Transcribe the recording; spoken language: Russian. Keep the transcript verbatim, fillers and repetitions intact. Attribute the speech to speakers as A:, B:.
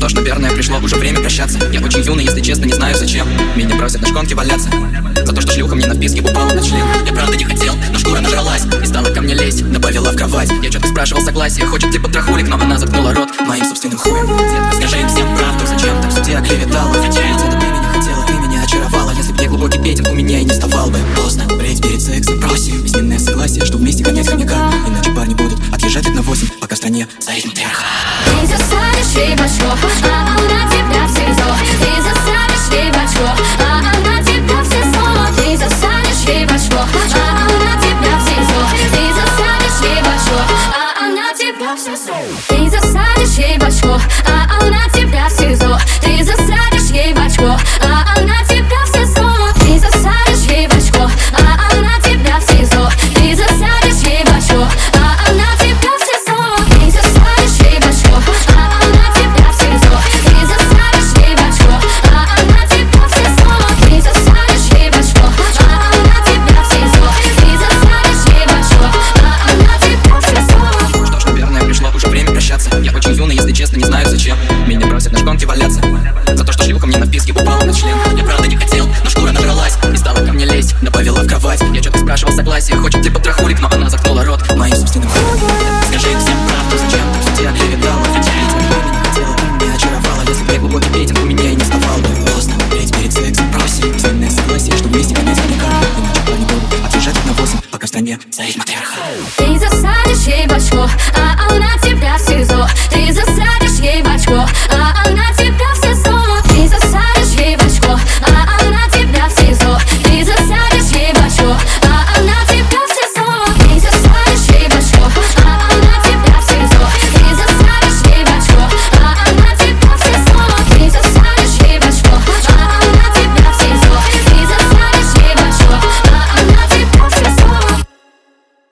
A: что ж, наверное, пришло уже время прощаться. Я очень юный, если честно, не знаю зачем. Меня просят на шконке валяться за то, что шлюха мне на вписке упала на член. Я правда не хотел, но шкура нажралась и стала ко мне лезть, добавила в кровать. Я что-то спрашивал согласие, хочет ли потрохулик, но она заткнула рот моим собственным хуем. Детка, скажи им всем правду, зачем ты в суде оклеветала? Ведь это ты меня хотела, ты меня очаровала. Если б не глубокий петинг, у меня и не вставал бы. Поздно, брейк перед сексом, просим письменное согласие, что вместе конец хомяка. Иначе парни будут отъезжать от на восемь, пока в стране царит матриархат.
B: Ты засадишь ей в очко, а она тебя в СИЗО. Ты засадишь ей в очко, а она тебя в СИЗО. Ты засадишь ей в очко, а она тебя в СИЗО. Ты засадишь ей в очко, а она тебя в СИЗО. Ты засадишь ей в очко, а она тебя в СИЗО. Ты засадишь ей в очко, а она тебя в СИЗО. Ты засадишь ей в очко, а она тебя в СИЗО. Ты засадишь ей в очко, а она тебя в СИЗО. Ты засадишь ей в очко, а она тебя в СИЗО. Ты засадишь ей в очко, а она тебя в СИЗО. Ты засадишь ей в очко, а она тебя в СИЗО. Ты засадишь ей в очко, а она тебя в СИЗО.
A: Что ж, наверное, пришло уже время прощаться. Я очень юный, если честно, не знаю зачем. Меня просят на шконке валяться за то, что шлюха мне на вписке упала на член. Я правда не хотел, но шкура нажралась и стала ко мне лезть, добавила в кровать. Я что-то спрашивал согласие, хочет ли потрохулик, но